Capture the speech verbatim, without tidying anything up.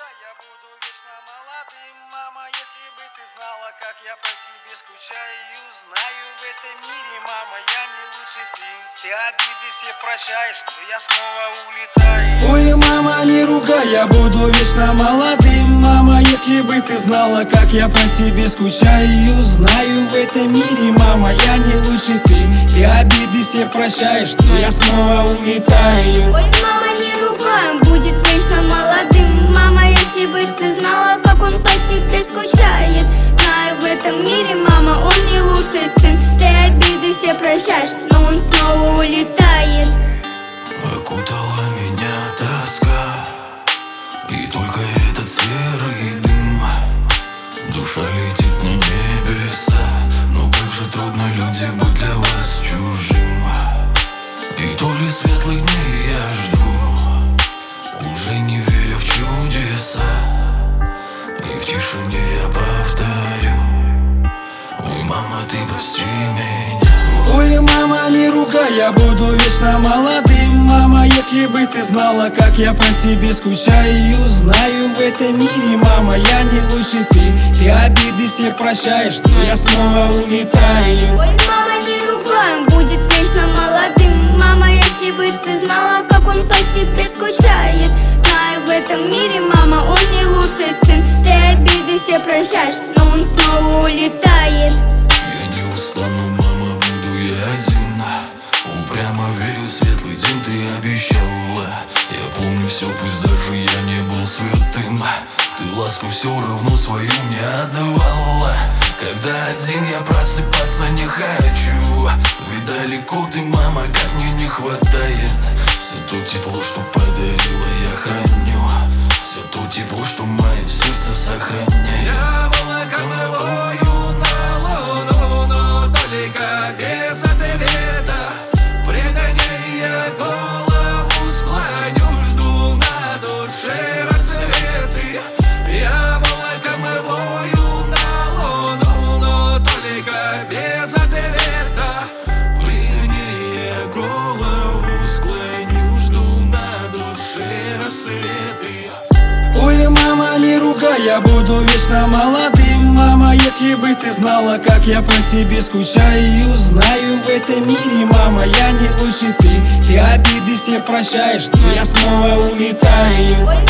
я буду вечно молодым. Мама, если бы ты знала, как я по тебе скучаю. Знаю, в этом мире, мама, я не лучший сын. Ты обиды все прощаешь, но я снова улетаю. Ой, мама, не ругай, я буду вечно молодым. Мама, если бы ты знала, как я по тебе скучаю. Знаю, в этом мире, мама, я не лучший сын. Ты обиды все прощаешь, но я снова улетаю. Ой, мама, не ругай, он будет вечно молодым. Мама, если бы ты знала, как он по тебе скучает. Знаю, в этом мире, мама, он не лучший сын. Ты обиды все прощаешь, но он снова улетает. Окутала меня тоска, и только этот серый дым. Душа летит на небеса, но как же трудно, люди, быть для вас чужим. И то ли светлых дней я жду, уже не веря в чудеса. И в тишине я повторю: ой, мама, ты прости меня. Ой, мама, не ругай, я буду вечно молодым. Мама, если бы ты знала, как я по тебе скучаю. Знаю, в этом мире, мама, я не лучший сын. Ты обиды все прощаешь, но я снова улетаю. Ой, мама, не ругай, он будет вечно молодым. Мама, если бы ты знала, как он по тебе скучает. Знаю, в этом мире, мама, он не лучший сын. Ты обиды все прощаешь, но он снова улетает. Я не устану, мама, буду я один. Упрямо верю, в светлый день ты обещала. Я помню все, пусть даже я не был святым. Ты ласку все равно свою мне отдавала. Когда один я просыпаться не хочу, ведь далеко ты, мама, как мне не хватает. Все то тепло, что подарила, я храню. Все то тепло, что мое сердце сохраняет. Я волоком вою на луну, но только без ответа. Пригоняя голову, склоню, жду на душе рассветы. Я волоком вою на луну, но только без ответа. Пригоняя голову, склоню, жду на душе рассветы. Ой, мама, не ругай, я буду вечно молодым. Мама, если бы ты знала, как я по тебе скучаю. Знаю, в этом мире, мама, я не лучший сын. Ты обиды все прощаешь, но я снова улетаю. Ой,